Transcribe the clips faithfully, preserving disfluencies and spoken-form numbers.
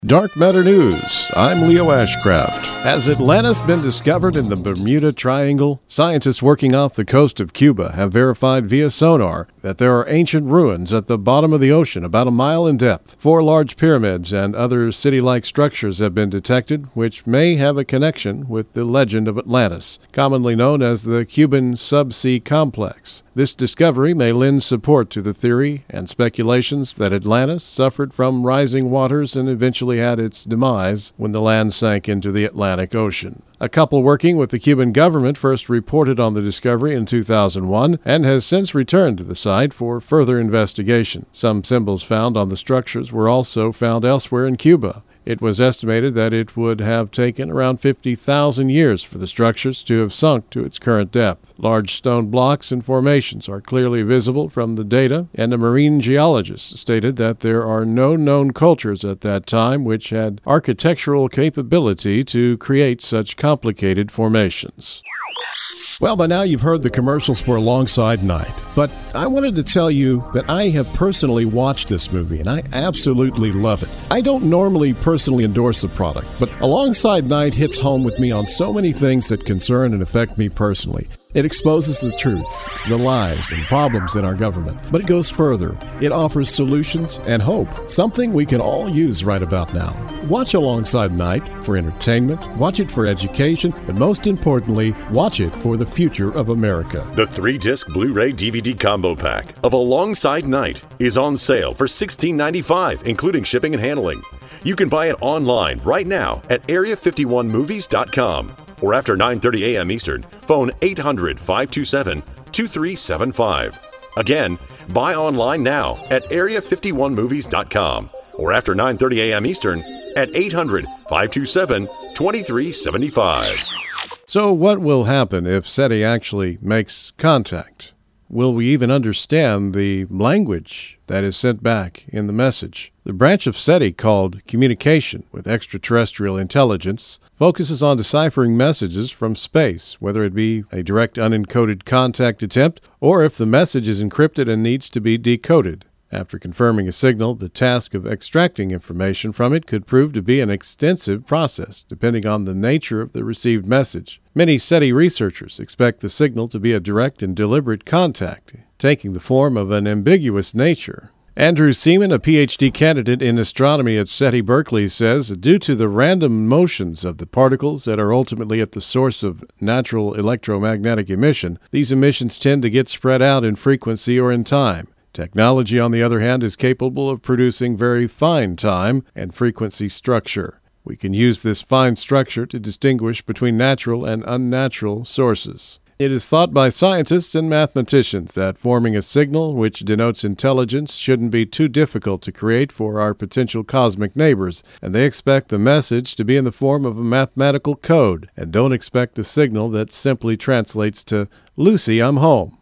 Dark Matter News. I'm Leo Ashcraft. Has Atlantis been discovered in the Bermuda Triangle? Scientists working off the coast of Cuba have verified via sonar that there are ancient ruins at the bottom of the ocean about a mile in depth. Four large pyramids and other city-like structures have been detected, which may have a connection with the legend of Atlantis, commonly known as the Cuban Subsea Complex. This discovery may lend support to the theory and speculations that Atlantis suffered from rising waters and eventually had its demise when the land sank into the Atlantic Ocean. A couple working with the Cuban government first reported on the discovery in two thousand one and has since returned to the site for further investigation. Some symbols found on the structures were also found elsewhere in Cuba. It was estimated that it would have taken around fifty thousand years for the structures to have sunk to its current depth. Large stone blocks and formations are clearly visible from the data, and a marine geologist stated that there are no known cultures at that time which had architectural capability to create such complicated formations. Well, by now you've heard the commercials for Alongside Night, but I wanted to tell you that I have personally watched this movie, and I absolutely love it. I don't normally personally endorse the product, but Alongside Night hits home with me on so many things that concern and affect me personally. It exposes the truths, the lies, and problems in our government. But it goes further. It offers solutions and hope, something we can all use right about now. Watch Alongside Night for entertainment, watch it for education, but most importantly, watch it for the future of America. The three-disc Blu-ray D V D combo pack of Alongside Night is on sale for sixteen ninety-five dollars, including shipping and handling. You can buy it online right now at area fifty-one movies dot com. Or after nine thirty a.m. Eastern, phone eight hundred, five two seven, two three seven five. Again, buy online now at area fifty-one movies dot com. Or after nine thirty a.m. Eastern at eight hundred, five two seven, two three seven five. So what will happen if SETI actually makes contact? Will we even understand the language that is sent back in the message? The branch of SETI called Communication with Extraterrestrial Intelligence focuses on deciphering messages from space, whether it be a direct unencoded contact attempt or if the message is encrypted and needs to be decoded. After confirming a signal, the task of extracting information from it could prove to be an extensive process, depending on the nature of the received message. Many SETI researchers expect the signal to be a direct and deliberate contact, taking the form of an ambiguous nature. Andrew Seaman, a P H D candidate in astronomy at SETI Berkeley, says, due to the random motions of the particles that are ultimately at the source of natural electromagnetic emission, these emissions tend to get spread out in frequency or in time. Technology, on the other hand, is capable of producing very fine time and frequency structure. We can use this fine structure to distinguish between natural and unnatural sources. It is thought by scientists and mathematicians that forming a signal which denotes intelligence shouldn't be too difficult to create for our potential cosmic neighbors, and they expect the message to be in the form of a mathematical code, and don't expect the signal that simply translates to, "Lucy, I'm home."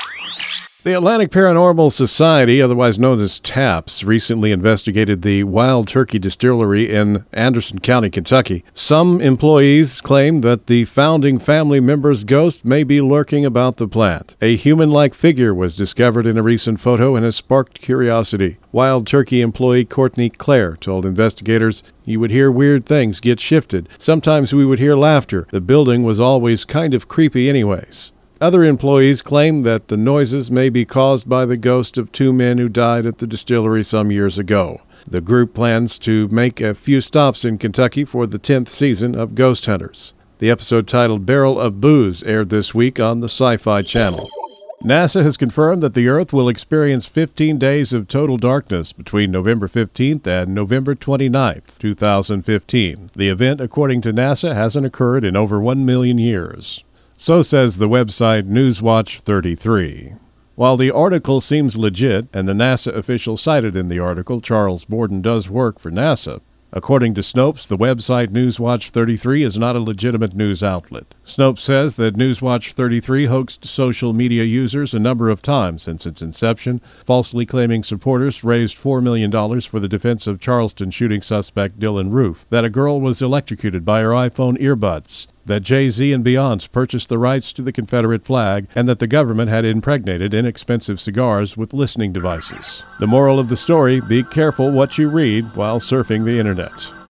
The Atlantic Paranormal Society, otherwise known as TAPS, recently investigated the Wild Turkey Distillery in Anderson County, Kentucky. Some employees claim that the founding family member's ghost may be lurking about the plant. A human-like figure was discovered in a recent photo and has sparked curiosity. Wild Turkey employee Courtney Clare told investigators, "You would hear weird things get shifted. Sometimes we would hear laughter. The building was always kind of creepy anyways." Other employees claim that the noises may be caused by the ghost of two men who died at the distillery some years ago. The group plans to make a few stops in Kentucky for the tenth season of Ghost Hunters. The episode titled Barrel of Booze aired this week on the Sci-Fi Channel. NASA has confirmed that the Earth will experience fifteen days of total darkness between November fifteenth and November twenty-ninth, two thousand fifteen. The event, according to NASA, hasn't occurred in over one million years. So says the website Newswatch thirty-three. While the article seems legit, and the NASA official cited in the article, Charles Borden, does work for NASA, according to Snopes, the website Newswatch thirty-three is not a legitimate news outlet. Snopes says that Newswatch thirty-three hoaxed social media users a number of times since its inception, falsely claiming supporters raised four million dollars for the defense of Charleston shooting suspect Dylan Roof, that a girl was electrocuted by her iPhone earbuds. that Jay-Z and Beyonce purchased the rights to the Confederate flag, and that the government had impregnated inexpensive cigars with listening devices. The moral of the story, be careful what you read while surfing the internet.